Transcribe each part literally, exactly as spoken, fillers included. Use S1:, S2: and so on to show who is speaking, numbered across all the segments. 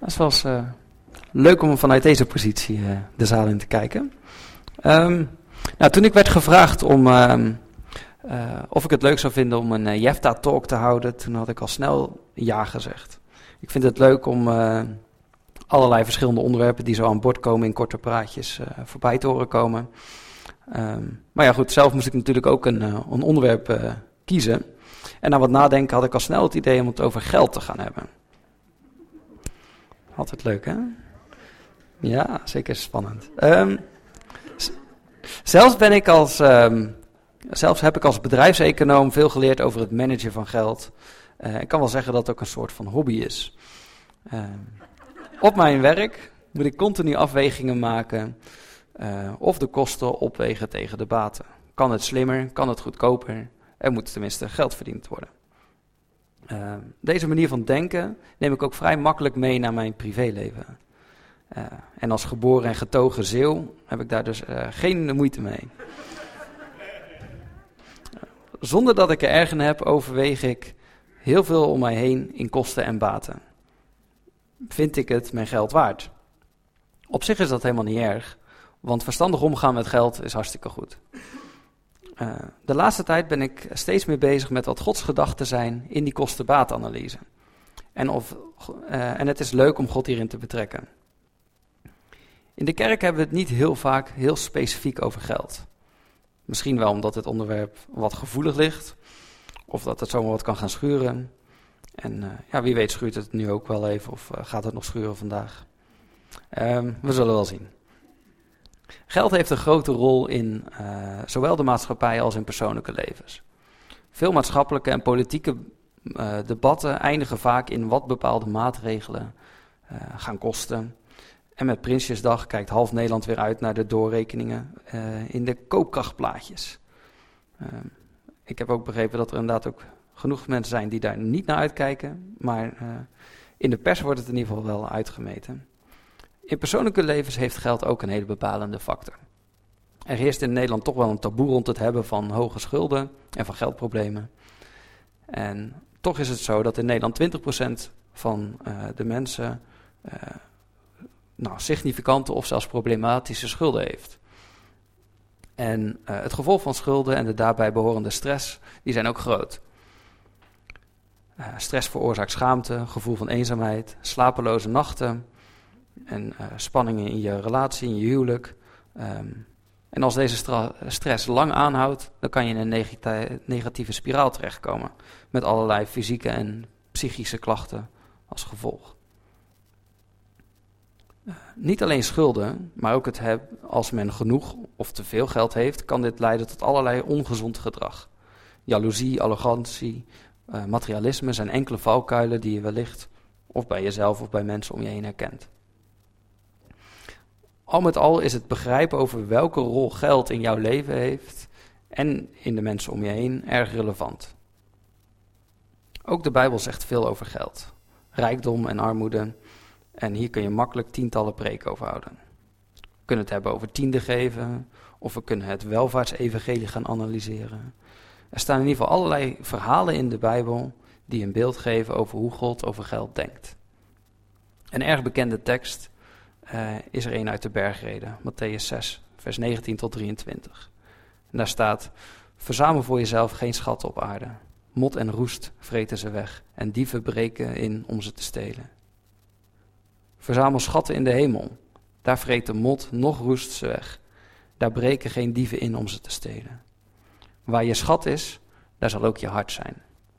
S1: Dat is wel eens uh, leuk om vanuit deze positie uh, de zaal in te kijken. Um, nou, toen ik werd gevraagd om, uh, uh, of ik het leuk zou vinden om een uh, Jefta-talk te houden, toen had ik al snel ja gezegd. Ik vind het leuk om uh, allerlei verschillende onderwerpen die zo aan bod komen in korte praatjes uh, voorbij te horen komen. Um, maar ja goed, zelf moest ik natuurlijk ook een, uh, een onderwerp uh, kiezen. En na wat nadenken had ik al snel het idee om het over geld te gaan hebben. Altijd leuk, hè? Ja, zeker spannend. Um, z- zelfs ben ik als, um, zelfs heb ik als bedrijfseconoom veel geleerd over het managen van geld. Uh, ik kan wel zeggen dat het ook een soort van hobby is. Um, op mijn werk moet ik continu afwegingen maken uh, of de kosten opwegen tegen de baten. Kan het slimmer? Kan het goedkoper? Er moet tenminste geld verdiend worden. Uh, deze manier van denken neem ik ook vrij makkelijk mee naar mijn privéleven. Uh, en als geboren en getogen Zeeuw heb ik daar dus uh, geen moeite mee. Uh, zonder dat ik er erg in heb, overweeg ik heel veel om mij heen in kosten en baten. Vind ik het mijn geld waard? Op zich is dat helemaal niet erg, want verstandig omgaan met geld is hartstikke goed. Uh, de laatste tijd ben ik steeds meer bezig met wat Gods gedachten zijn in die kosten-baat-analyse. En, of, uh, en het is leuk om God hierin te betrekken. In de kerk hebben we het niet heel vaak heel specifiek over geld. Misschien wel omdat het onderwerp wat gevoelig ligt, of dat het zomaar wat kan gaan schuren. En uh, ja, wie weet schuurt het nu ook wel even, of uh, gaat het nog schuren vandaag. Um, we zullen wel zien. Geld heeft een grote rol in uh, zowel de maatschappij als in persoonlijke levens. Veel maatschappelijke en politieke uh, debatten eindigen vaak in wat bepaalde maatregelen uh, gaan kosten. En met Prinsjesdag kijkt half Nederland weer uit naar de doorrekeningen uh, in de koopkrachtplaatjes. Uh, ik heb ook begrepen dat er inderdaad ook genoeg mensen zijn die daar niet naar uitkijken. Maar uh, in de pers wordt het in ieder geval wel uitgemeten. In persoonlijke levens heeft geld ook een hele bepalende factor. Er heerst in Nederland toch wel een taboe rond het hebben van hoge schulden en van geldproblemen. En toch is het zo dat in Nederland twintig procent van uh, de mensen uh, nou, significante of zelfs problematische schulden heeft. En uh, het gevolg van schulden en de daarbij behorende stress, die zijn ook groot. Uh, stress veroorzaakt schaamte, gevoel van eenzaamheid, slapeloze nachten en uh, spanningen in je relatie, in je huwelijk. Um, en als deze stra- stress lang aanhoudt, dan kan je in een negati- negatieve spiraal terechtkomen. Met allerlei fysieke en psychische klachten als gevolg. Uh, niet alleen schulden, maar ook het heb, als men genoeg of te veel geld heeft, kan dit leiden tot allerlei ongezond gedrag. Jaloezie, arrogantie, uh, materialisme zijn enkele valkuilen die je wellicht of bij jezelf of bij mensen om je heen herkent. Al met al is het begrijpen over welke rol geld in jouw leven heeft en in de mensen om je heen erg relevant. Ook de Bijbel zegt veel over geld, rijkdom en armoede. En hier kun je makkelijk tientallen preken over houden. We kunnen het hebben over tiende geven, of we kunnen het welvaartsevangelie gaan analyseren. Er staan in ieder geval allerlei verhalen in de Bijbel die een beeld geven over hoe God over geld denkt. Een erg bekende tekst uh, is er een uit de Bergreden, Mattheüs zes, vers negentien tot drieëntwintig. En daar staat: verzamel voor jezelf geen schatten op aarde. Mot en roest vreten ze weg en dieven breken in om ze te stelen. Verzamel schatten in de hemel. Daar vreet de mot noch roest ze weg. Daar breken geen dieven in om ze te stelen. Waar je schat is, daar zal ook je hart zijn.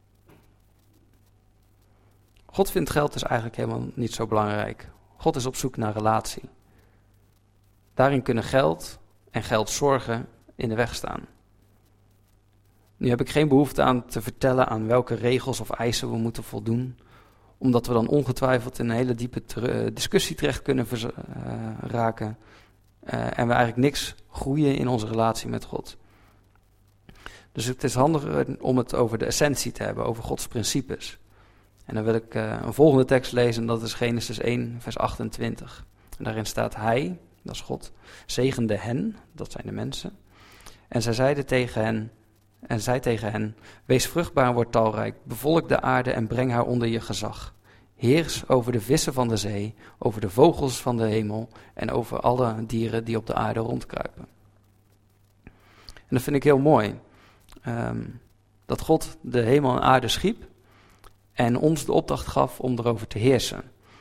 S1: God vindt geld dus eigenlijk helemaal niet zo belangrijk. God is op zoek naar relatie. Daarin kunnen geld en geldzorgen in de weg staan. Nu heb ik geen behoefte aan te vertellen aan welke regels of eisen we moeten voldoen, omdat we dan ongetwijfeld in een hele diepe ter- discussie terecht kunnen vers- uh, raken. Uh, en we eigenlijk niks groeien in onze relatie met God. Dus het is handiger om het over de essentie te hebben, over Gods principes. En dan wil ik uh, een volgende tekst lezen, en dat is Genesis één, vers achtentwintig. En daarin staat: hij, dat is God, zegende hen, dat zijn de mensen. En zij zeiden tegen hen, en zei tegen hen: wees vruchtbaar en word talrijk, bevolk de aarde en breng haar onder je gezag. Heers over de vissen van de zee, over de vogels van de hemel en over alle dieren die op de aarde rondkruipen. En dat vind ik heel mooi. Um, dat God de hemel en aarde schiep en ons de opdracht gaf om erover te heersen.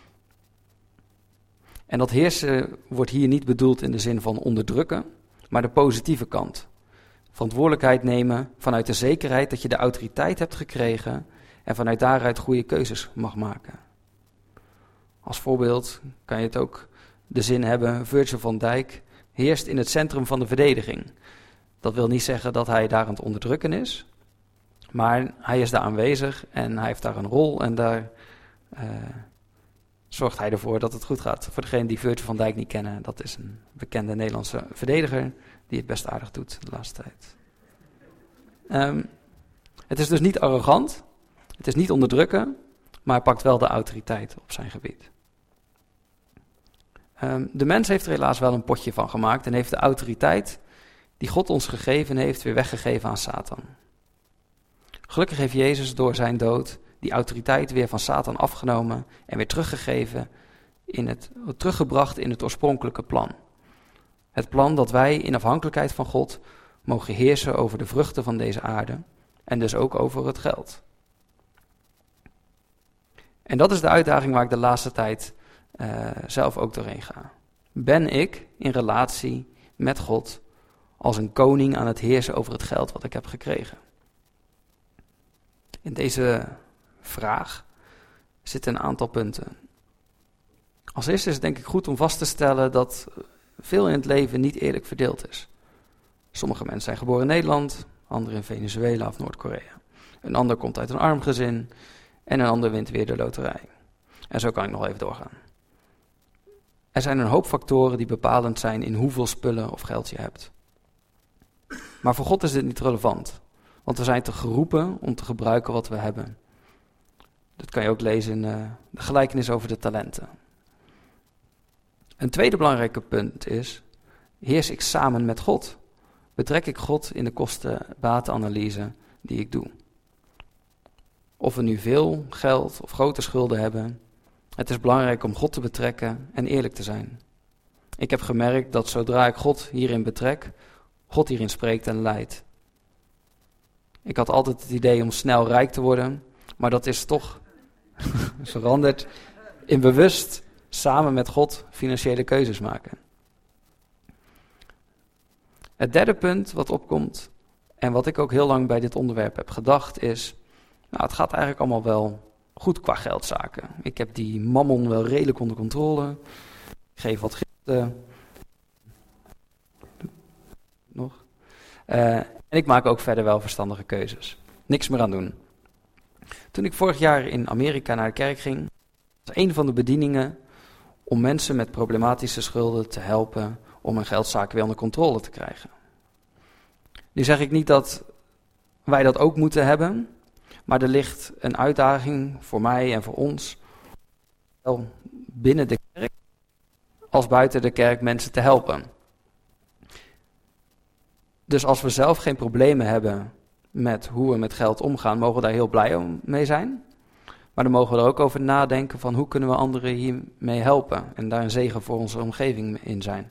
S1: En dat heersen wordt hier niet bedoeld in de zin van onderdrukken, maar de positieve kant. Verantwoordelijkheid nemen vanuit de zekerheid dat je de autoriteit hebt gekregen en vanuit daaruit goede keuzes mag maken. Als voorbeeld kan je het ook de zin hebben, Virgil van Dijk heerst in het centrum van de verdediging. Dat wil niet zeggen dat hij daar aan het onderdrukken is, maar hij is daar aanwezig en hij heeft daar een rol en daar uh, zorgt hij ervoor dat het goed gaat. Voor degenen die Virgil van Dijk niet kennen, dat is een bekende Nederlandse verdediger die het best aardig doet de laatste tijd. Um, het is dus niet arrogant, het is niet onderdrukken, maar hij pakt wel de autoriteit op zijn gebied. Um, de mens heeft er helaas wel een potje van gemaakt en heeft de autoriteit die God ons gegeven heeft weer weggegeven aan Satan. Gelukkig heeft Jezus door zijn dood die autoriteit weer van Satan afgenomen en weer teruggegeven in het, teruggebracht in het oorspronkelijke plan. Het plan dat wij in afhankelijkheid van God mogen heersen over de vruchten van deze aarde en dus ook over het geld. En dat is de uitdaging waar ik de laatste tijd uh, zelf ook doorheen ga. Ben ik in relatie met God als een koning aan het heersen over het geld wat ik heb gekregen? In deze vraag zitten een aantal punten. Als eerste is het denk ik goed om vast te stellen dat veel in het leven niet eerlijk verdeeld is. Sommige mensen zijn geboren in Nederland, anderen in Venezuela of Noord-Korea. Een ander komt uit een arm gezin en een ander wint weer de loterij. En zo kan ik nog even doorgaan. Er zijn een hoop factoren die bepalend zijn in hoeveel spullen of geld je hebt. Maar voor God is dit niet relevant, want we zijn te geroepen om te gebruiken wat we hebben. Dat kan je ook lezen in uh, de gelijkenis over de talenten. Een tweede belangrijke punt is, heers ik samen met God? Betrek ik God in de kosten-batenanalyse die ik doe? Of we nu veel geld of grote schulden hebben, het is belangrijk om God te betrekken en eerlijk te zijn. Ik heb gemerkt dat zodra ik God hierin betrek, God hierin spreekt en leidt. Ik had altijd het idee om snel rijk te worden, maar dat is toch veranderd in bewust samen met God financiële keuzes maken. Het derde punt wat opkomt, en wat ik ook heel lang bij dit onderwerp heb gedacht, is, nou, het gaat eigenlijk allemaal wel goed qua geldzaken. Ik heb die mammon wel redelijk onder controle. Ik geef wat giften. Nog. Uh, en ik maak ook verder wel verstandige keuzes. Niks meer aan doen. Toen ik vorig jaar in Amerika naar de kerk ging, was een van de bedieningen om mensen met problematische schulden te helpen om hun geldzaken weer onder controle te krijgen. Nu zeg ik niet dat wij dat ook moeten hebben, maar er ligt een uitdaging voor mij en voor ons, zowel binnen de kerk als buiten de kerk, mensen te helpen. Dus als we zelf geen problemen hebben met hoe we met geld omgaan, mogen we daar heel blij mee zijn. Maar dan mogen we er ook over nadenken van hoe kunnen we anderen hiermee helpen en daar een zegen voor onze omgeving in zijn.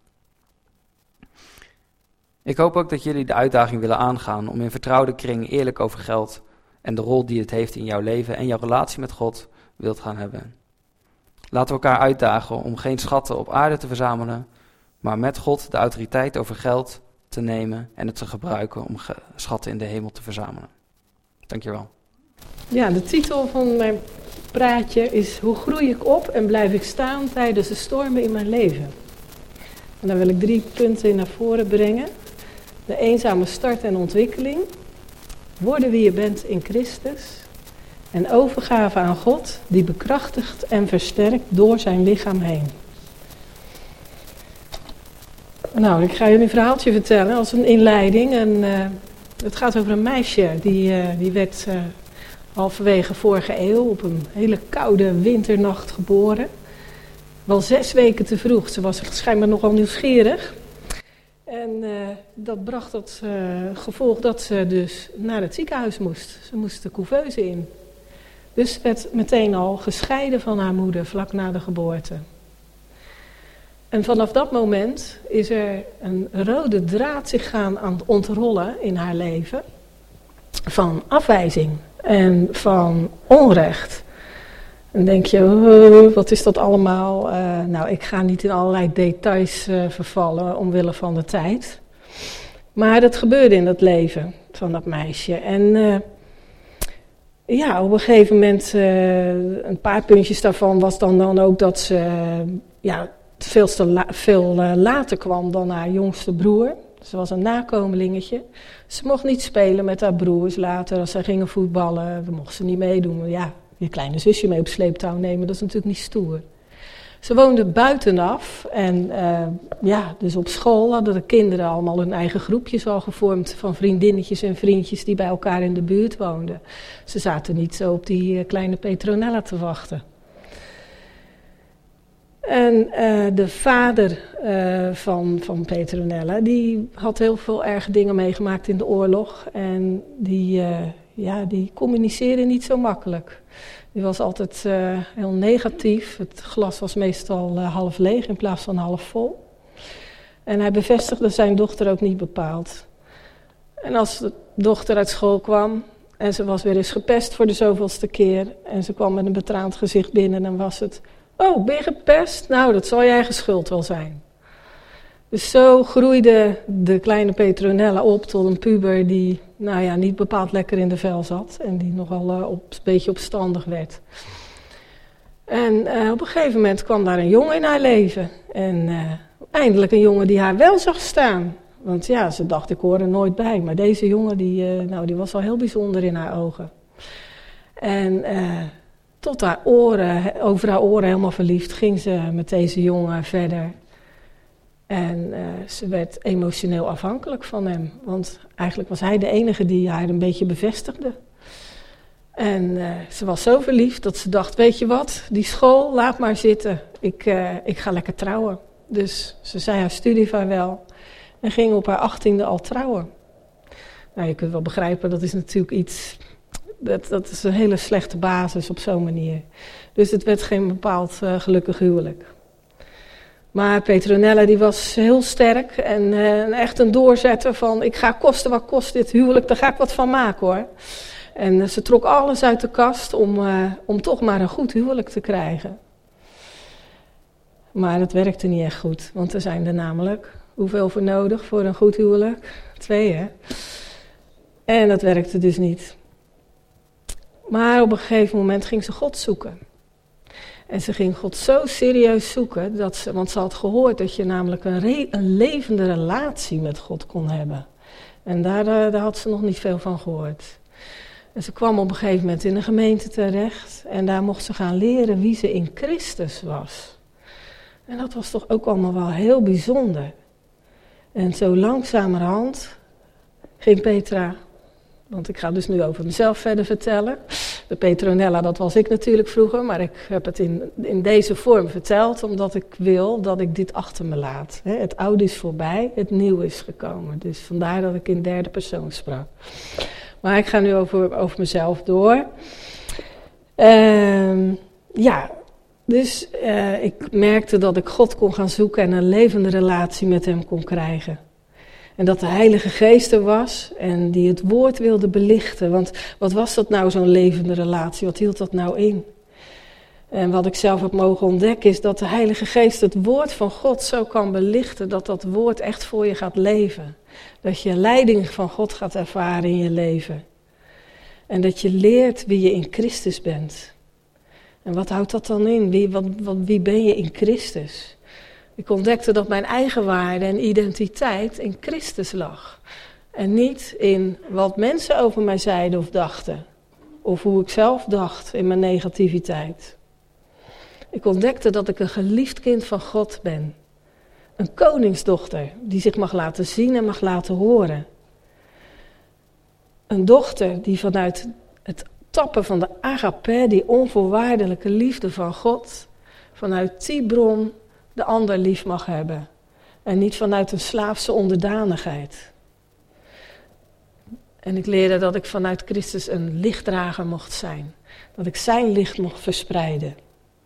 S1: Ik hoop ook dat jullie de uitdaging willen aangaan om in vertrouwde kring eerlijk over geld en de rol die het heeft in jouw leven en jouw relatie met God wilt gaan hebben. Laten we elkaar uitdagen om geen schatten op aarde te verzamelen, maar met God de autoriteit over geld te nemen en het te gebruiken om ge- schatten in de hemel te verzamelen. Dankjewel.
S2: Ja, de titel van mijn praatje is: hoe groei ik op en blijf ik staan tijdens de stormen in mijn leven? En daar wil ik drie punten in naar voren brengen. De eenzame start en ontwikkeling, worden wie je bent in Christus en overgave aan God die bekrachtigt en versterkt door zijn lichaam heen. Nou, ik ga jullie een verhaaltje vertellen als een inleiding. En, uh, het gaat over een meisje die, uh, die werd uh, halverwege vorige eeuw op een hele koude winternacht geboren. Wel zes weken te vroeg. Ze was schijnbaar nogal nieuwsgierig. En uh, dat bracht tot uh, gevolg dat ze dus naar het ziekenhuis moest. Ze moest de couveuse in. Dus werd meteen al gescheiden van haar moeder vlak na de geboorte. En vanaf dat moment is er een rode draad zich gaan aan het ontrollen in haar leven. Van afwijzing en van onrecht. En denk je, oh, wat is dat allemaal? Uh, nou, ik ga niet in allerlei details uh, vervallen omwille van de tijd. Maar dat gebeurde in het leven van dat meisje. En uh, ja, op een gegeven moment, uh, een paar puntjes daarvan was dan, dan ook dat ze uh, ja, veel, te la- veel uh, later kwam dan haar jongste broer. Ze was een nakomelingetje. Ze mocht niet spelen met haar broers later. Als zij gingen voetballen, dan mocht ze niet meedoen. Ja, je kleine zusje mee op sleeptouw nemen, dat is natuurlijk niet stoer. Ze woonde buitenaf en uh, ja, dus op school hadden de kinderen allemaal hun eigen groepjes al gevormd van vriendinnetjes en vriendjes die bij elkaar in de buurt woonden. Ze zaten niet zo op die uh, kleine Petronella te wachten. En uh, de vader uh, van, van Petronella, die had heel veel erge dingen meegemaakt in de oorlog. En die, uh, ja, die communiceerde niet zo makkelijk. Die was altijd uh, heel negatief. Het glas was meestal uh, half leeg in plaats van half vol. En hij bevestigde zijn dochter ook niet bepaald. En als de dochter uit school kwam en ze was weer eens gepest voor de zoveelste keer. En ze kwam met een betraand gezicht binnen, dan was het... Oh, ben je gepest? Nou, dat zal je eigen schuld wel zijn. Dus zo groeide de kleine Petronella op tot een puber die, nou ja, niet bepaald lekker in de vel zat. En die nogal uh, op, een beetje opstandig werd. En uh, op een gegeven moment kwam daar een jongen in haar leven. En uh, eindelijk een jongen die haar wel zag staan. Want ja, ze dacht, ik hoor er nooit bij. Maar deze jongen, die, uh, nou, die was al heel bijzonder in haar ogen. En... Uh, Tot haar oren, over haar oren helemaal verliefd, ging ze met deze jongen verder. En uh, ze werd emotioneel afhankelijk van hem. Want eigenlijk was hij de enige die haar een beetje bevestigde. En uh, ze was zo verliefd dat ze dacht, weet je wat, die school, laat maar zitten. Ik, uh, ik ga lekker trouwen. Dus ze zei haar studie vaarwel en ging op haar achttiende al trouwen. Nou, je kunt wel begrijpen, dat is natuurlijk iets... Dat, dat is een hele slechte basis op zo'n manier. Dus het werd geen bepaald uh, gelukkig huwelijk. Maar Petronella die was heel sterk en uh, echt een doorzetter van... ik ga kosten wat kost dit huwelijk, daar ga ik wat van maken hoor. En uh, ze trok alles uit de kast om, uh, om toch maar een goed huwelijk te krijgen. Maar het werkte niet echt goed, want er zijn er namelijk... hoeveel voor nodig voor een goed huwelijk? Twee hè? En dat werkte dus niet. Maar op een gegeven moment ging ze God zoeken. En ze ging God zo serieus zoeken, dat ze, want ze had gehoord dat je namelijk een, re, een levende relatie met God kon hebben. En daar, daar had ze nog niet veel van gehoord. En ze kwam op een gegeven moment in een gemeente terecht en daar mocht ze gaan leren wie ze in Christus was. En dat was toch ook allemaal wel heel bijzonder. En zo langzamerhand ging Petra... Want ik ga dus nu over mezelf verder vertellen. De Petronella, dat was ik natuurlijk vroeger, maar ik heb het in, in deze vorm verteld, omdat ik wil dat ik dit achter me laat. Het oude is voorbij, het nieuwe is gekomen. Dus vandaar dat ik in derde persoon sprak. Maar ik ga nu over, over mezelf door. Uh, ja, dus uh, ik merkte dat ik God kon gaan zoeken en een levende relatie met hem kon krijgen. En dat de Heilige Geest er was en die het woord wilde belichten. Want wat was dat nou, zo'n levende relatie? Wat hield dat nou in? En wat ik zelf heb mogen ontdekken is dat de Heilige Geest het woord van God zo kan belichten. Dat dat woord echt voor je gaat leven. Dat je leiding van God gaat ervaren in je leven. En dat je leert wie je in Christus bent. En wat houdt dat dan in? Wie, wat, wat, wie ben je in Christus? Ik ontdekte dat mijn eigen waarde en identiteit in Christus lag. En niet in wat mensen over mij zeiden of dachten. Of hoe ik zelf dacht in mijn negativiteit. Ik ontdekte dat ik een geliefd kind van God ben. Een koningsdochter die zich mag laten zien en mag laten horen. Een dochter die vanuit het tappen van de agape, die onvoorwaardelijke liefde van God, vanuit die bron de ander lief mag hebben. En niet vanuit een slaafse onderdanigheid. En ik leerde dat ik vanuit Christus een lichtdrager mocht zijn. Dat ik zijn licht mocht verspreiden.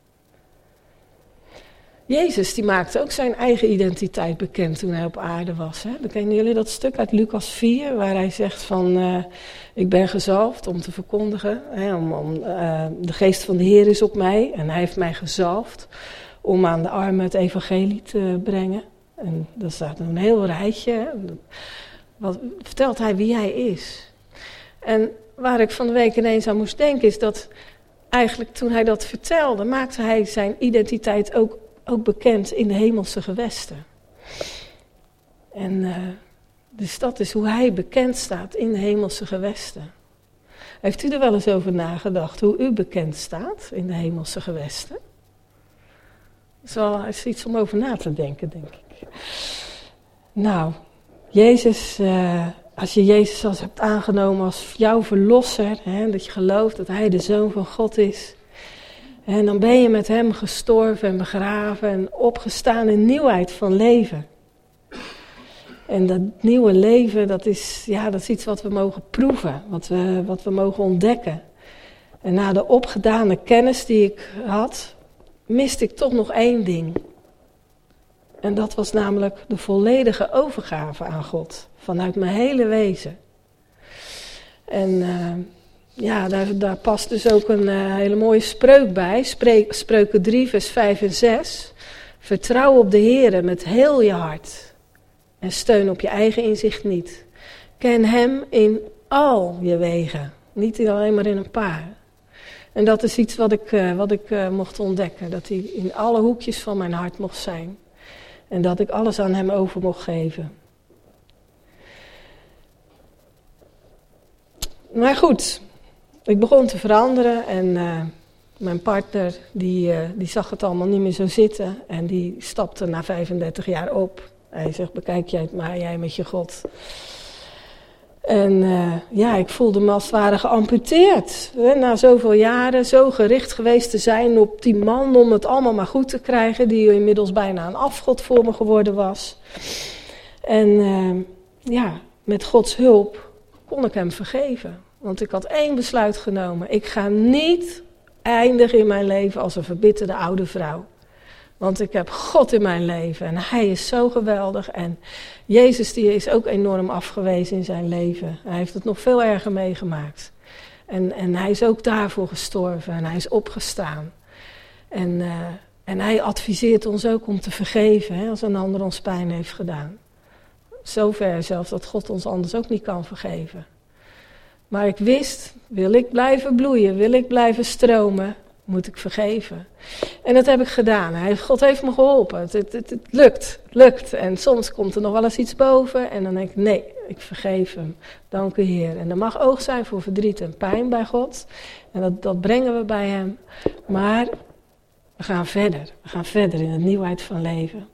S2: Jezus die maakte ook zijn eigen identiteit bekend toen hij op aarde was. Hè? Dan kennen jullie dat stuk uit Lucas vier, waar hij zegt van, uh, ik ben gezalfd om te verkondigen. Hè, om, om, uh, de geest van de Heer is op mij en hij heeft mij gezalfd om aan de armen het evangelie te brengen. En daar staat een heel rijtje. Hè? Wat vertelt hij wie hij is. En waar ik van de week ineens aan moest denken is dat eigenlijk toen hij dat vertelde, maakte hij zijn identiteit ook Ook bekend in de hemelse gewesten. En uh, dus dat is hoe hij bekend staat in de hemelse gewesten. Heeft u er wel eens over nagedacht hoe u bekend staat in de hemelse gewesten? Dat is wel is iets om over na te denken, denk ik. Nou, Jezus, uh, als je Jezus als hebt aangenomen als jouw verlosser, hè, dat je gelooft dat hij de Zoon van God is. En dan ben je met hem gestorven en begraven en opgestaan in nieuwheid van leven. En dat nieuwe leven, dat is, ja, dat is iets wat we mogen proeven, wat we, wat we mogen ontdekken. En na de opgedane kennis die ik had, miste ik toch nog één ding. En dat was namelijk de volledige overgave aan God, vanuit mijn hele wezen. En Uh, Ja, daar, daar past dus ook een uh, hele mooie spreuk bij. Spreek, Spreuken drie, vers vijf en zes. Vertrouw op de Heere met heel je hart. En steun op je eigen inzicht niet. Ken hem in al je wegen. Niet alleen maar in een paar. En dat is iets wat ik, uh, wat ik uh, mocht ontdekken. Dat hij in alle hoekjes van mijn hart mocht zijn. En dat ik alles aan hem over mocht geven. Maar goed, ik begon te veranderen en uh, mijn partner die, uh, die zag het allemaal niet meer zo zitten. En die stapte na vijfendertig jaar op. Hij zegt, bekijk jij het maar, jij met je God. En uh, ja, ik voelde me als het ware geamputeerd. Hè, na zoveel jaren zo gericht geweest te zijn op die man om het allemaal maar goed te krijgen. Die inmiddels bijna een afgod voor me geworden was. En uh, ja, met Gods hulp kon ik hem vergeven. Want ik had één besluit genomen. Ik ga niet eindigen in mijn leven als een verbitterde oude vrouw. Want ik heb God in mijn leven en hij is zo geweldig. En Jezus die is ook enorm afgewezen in zijn leven. Hij heeft het nog veel erger meegemaakt. En, en hij is ook daarvoor gestorven en hij is opgestaan. En, uh, en hij adviseert ons ook om te vergeven, hè, als een ander ons pijn heeft gedaan. Zover zelfs dat God ons anders ook niet kan vergeven. Maar ik wist, wil ik blijven bloeien, wil ik blijven stromen, moet ik vergeven. En dat heb ik gedaan. Hij, God heeft me geholpen. Het, het, het, het lukt, het lukt. En soms komt er nog wel eens iets boven en dan denk ik, nee, ik vergeef hem. Dank u Heer. En er mag oog zijn voor verdriet en pijn bij God. En dat, dat brengen we bij hem. Maar we gaan verder. We gaan verder in de nieuwheid van leven.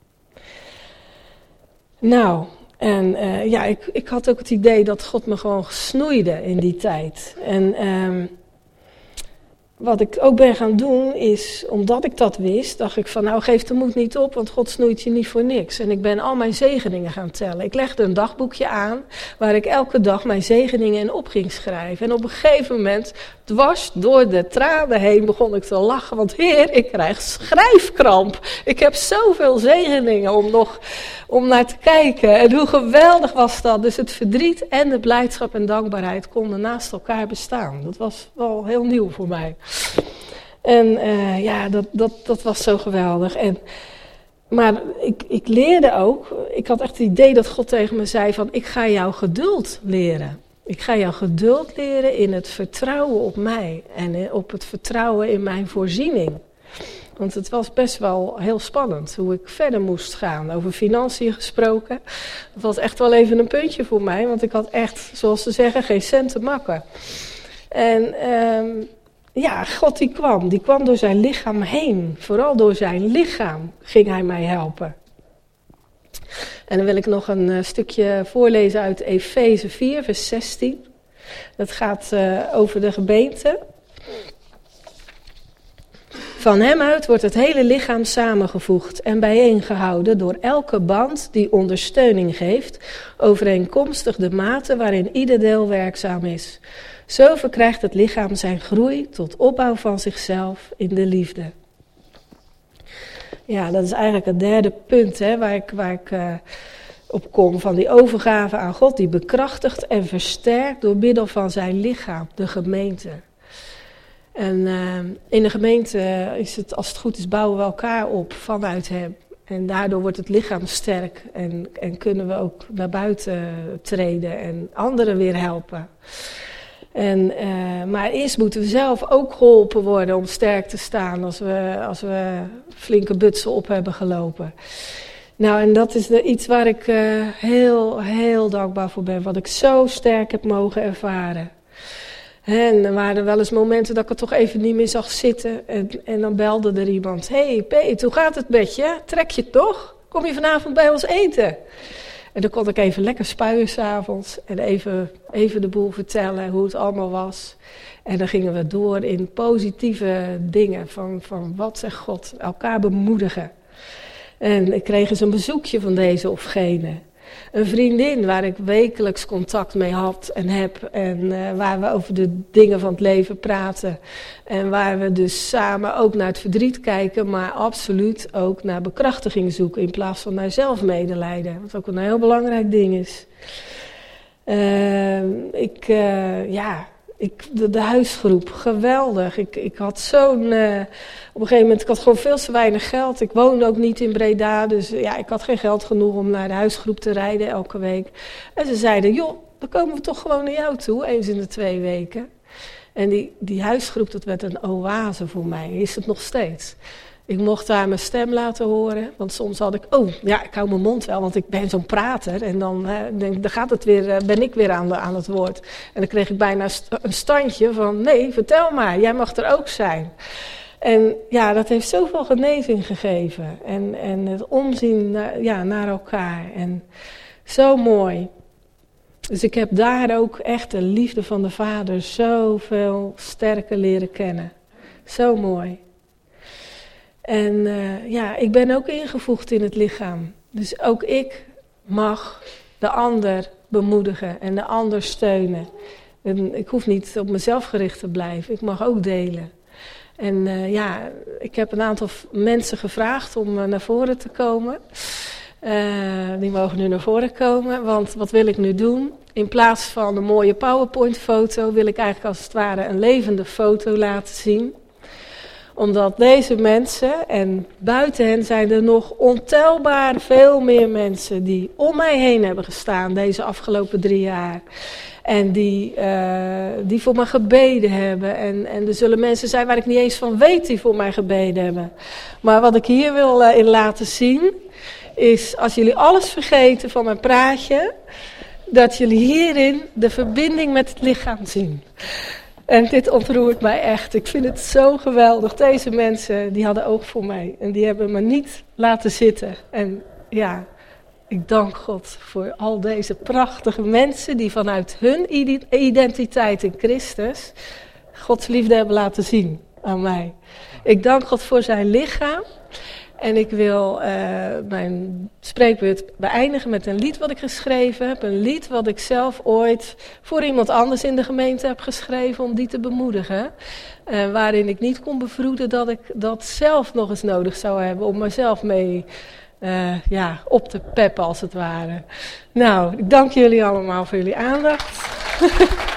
S2: Nou, en uh, ja, ik, ik had ook het idee dat God me gewoon snoeide in die tijd. En um, wat ik ook ben gaan doen is, omdat ik dat wist, dacht ik van nou geef de moed niet op, want God snoeit je niet voor niks. En ik ben al mijn zegeningen gaan tellen. Ik legde een dagboekje aan waar ik elke dag mijn zegeningen in op ging schrijven. En op een gegeven moment, dwars door de tranen heen, begon ik te lachen. Want Heer, ik krijg schrijfkramp. Ik heb zoveel zegeningen om nog om naar te kijken. En hoe geweldig was dat. Dus het verdriet en de blijdschap en dankbaarheid konden naast elkaar bestaan. Dat was wel heel nieuw voor mij. En uh, ja, dat, dat, dat was zo geweldig. En, maar ik, ik leerde ook, ik had echt het idee dat God tegen me zei van, ik ga jou geduld leren. Ik ga jou geduld leren in het vertrouwen op mij en op het vertrouwen in mijn voorziening. Want het was best wel heel spannend hoe ik verder moest gaan. Over financiën gesproken. Dat was echt wel even een puntje voor mij. Want ik had echt, zoals ze zeggen, geen cent te makken. En um, ja, God die kwam. Die kwam door zijn lichaam heen. Vooral door zijn lichaam ging hij mij helpen. En dan wil ik nog een uh, stukje voorlezen uit Efeze vier, vers zestien. Dat gaat uh, over de gemeente. Van hem uit wordt het hele lichaam samengevoegd en bijeengehouden door elke band die ondersteuning geeft, overeenkomstig de mate waarin ieder deel werkzaam is. Zo verkrijgt het lichaam zijn groei tot opbouw van zichzelf in de liefde. Ja, dat is eigenlijk het derde punt hè, waar ik, waar ik uh, op kom. Van die overgave aan God, die bekrachtigt en versterkt door middel van zijn lichaam, de gemeente. En uh, in de gemeente is het, als het goed is, bouwen we elkaar op vanuit hem. En daardoor wordt het lichaam sterk en, en kunnen we ook naar buiten treden en anderen weer helpen. En, uh, maar eerst moeten we zelf ook geholpen worden om sterk te staan als we, als we flinke butsen op hebben gelopen. Nou, en dat is de, iets waar ik uh, heel, heel dankbaar voor ben, wat ik zo sterk heb mogen ervaren. En er waren wel eens momenten dat ik het toch even niet meer zag zitten. En, en dan belde er iemand. Hé, hey, Peet, hoe gaat het met je? Trek je toch? Kom je vanavond bij ons eten? En dan kon ik even lekker spuien 's avonds. En even, even de boel vertellen hoe het allemaal was. En dan gingen we door in positieve dingen. Van, van wat zegt God? Elkaar bemoedigen. En ik kreeg eens een bezoekje van deze of gene. Een vriendin waar ik wekelijks contact mee had en heb. En uh, waar we over de dingen van het leven praten. En waar we dus samen ook naar het verdriet kijken. Maar absoluut ook naar bekrachtiging zoeken. In plaats van naar zelfmedelijden. Wat ook een heel belangrijk ding is. Uh, ik, uh, ja... Ik, de, de huisgroep, geweldig. Ik, ik had zo'n... Uh, op een gegeven moment, ik had gewoon veel te weinig geld. Ik woonde ook niet in Breda, dus ja, ik had geen geld genoeg om naar de huisgroep te rijden elke week. En ze zeiden, joh, dan komen we toch gewoon naar jou toe, eens in de twee weken. En die, die huisgroep, dat werd een oase voor mij, is het nog steeds. Ik mocht daar mijn stem laten horen, want soms had ik, oh, ja, ik hou mijn mond wel, want ik ben zo'n prater. En dan, uh, denk, dan gaat het weer, uh, ben ik weer aan, de, aan het woord. En dan kreeg ik bijna een standje van, nee, vertel maar, jij mag er ook zijn. En ja, dat heeft zoveel genezing gegeven. En, en het omzien naar, ja, naar elkaar. En zo mooi. Dus ik heb daar ook echt de liefde van de Vader zoveel sterker leren kennen. Zo mooi. En uh, ja, ik ben ook ingevoegd in het lichaam. Dus ook ik mag de ander bemoedigen en de ander steunen. En ik hoef niet op mezelf gericht te blijven. Ik mag ook delen. En uh, ja, ik heb een aantal mensen gevraagd om uh, naar voren te komen. Uh, die mogen nu naar voren komen, want wat wil ik nu doen? In plaats van een mooie PowerPoint-foto wil ik eigenlijk als het ware een levende foto laten zien. Omdat deze mensen, en buiten hen zijn er nog ontelbaar veel meer mensen die om mij heen hebben gestaan deze afgelopen drie jaar. En die, uh, die voor mij gebeden hebben. En, en er zullen mensen zijn waar ik niet eens van weet die voor mij gebeden hebben. Maar wat ik hier wil uh, in laten zien, is als jullie alles vergeten van mijn praatje, dat jullie hierin de verbinding met het lichaam zien. En dit ontroert mij echt. Ik vind het zo geweldig. Deze mensen, die hadden oog voor mij. En die hebben me niet laten zitten. En ja, ik dank God voor al deze prachtige mensen die vanuit hun identiteit in Christus Gods liefde hebben laten zien aan mij. Ik dank God voor zijn lichaam. En ik wil uh, mijn spreekbeurt beëindigen met een lied wat ik geschreven heb. Een lied wat ik zelf ooit voor iemand anders in de gemeente heb geschreven om die te bemoedigen. Uh, waarin ik niet kon bevroeden dat ik dat zelf nog eens nodig zou hebben om mezelf mee uh, ja, op te peppen als het ware. Nou, ik dank jullie allemaal voor jullie aandacht.